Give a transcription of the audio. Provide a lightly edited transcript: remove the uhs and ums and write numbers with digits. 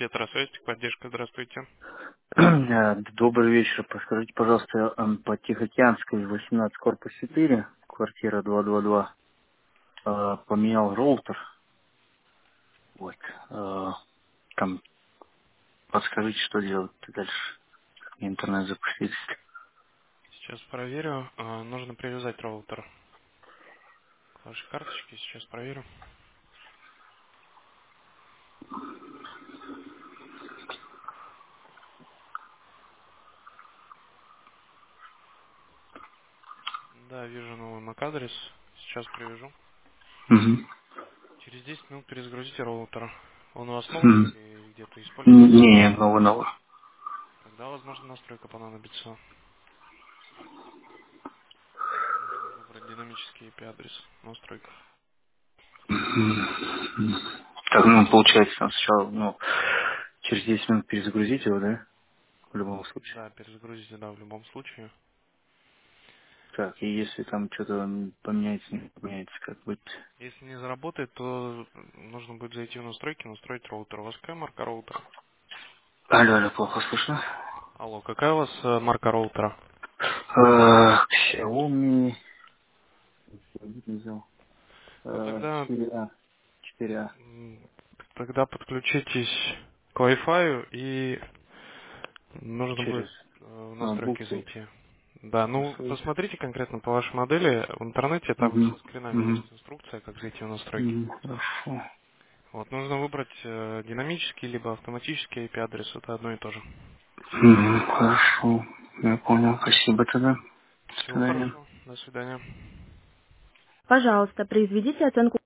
Петросвязь, поддержка, здравствуйте. Добрый вечер. Подскажите, пожалуйста, по Тихоокеанской 18, корпус 4, квартира 222, поменял роутер. Вот. Там подскажите, что делать дальше. Интернет запустить. Сейчас проверю. Нужно привязать роутер к вашей карточке. Сейчас проверю. Да, вижу новый MAC-адрес. Сейчас привяжу. Мгм. Через 10 минут перезагрузите роутер. Он у вас новый Мгм. или где-то используется? Не, новый. Тогда, возможно, настройка понадобится. Нужно выбрать динамический IP-адрес в настройках. Мгм. Так, получается, там сначала, через 10 минут перезагрузить его, да? В любом случае. Да, перезагрузите, да, в любом случае. Так, и если там что-то поменяется, не поменяется, как быть? Если не заработает, то нужно будет зайти в настройки, настроить роутер. У вас какая марка роутера? Алло, плохо слышно. Алло, какая у вас марка роутера? Xiaomi, не взял. Ну тогда 4А. 4А. Тогда подключитесь к Wi-Fi и нужно будет Через в настройки Bluetooth. зайти. Да, ну Хорошо. посмотрите конкретно по вашей модели в интернете, там Угу. со скринами Угу. есть инструкция, как зайти в настройки. Хорошо. Вот, нужно выбрать динамический либо автоматический IP-адрес, это одно и то же. Хорошо. Я понял. Спасибо тогда. До Всего свидания. хорошего, до свидания. Пожалуйста, произведите оценку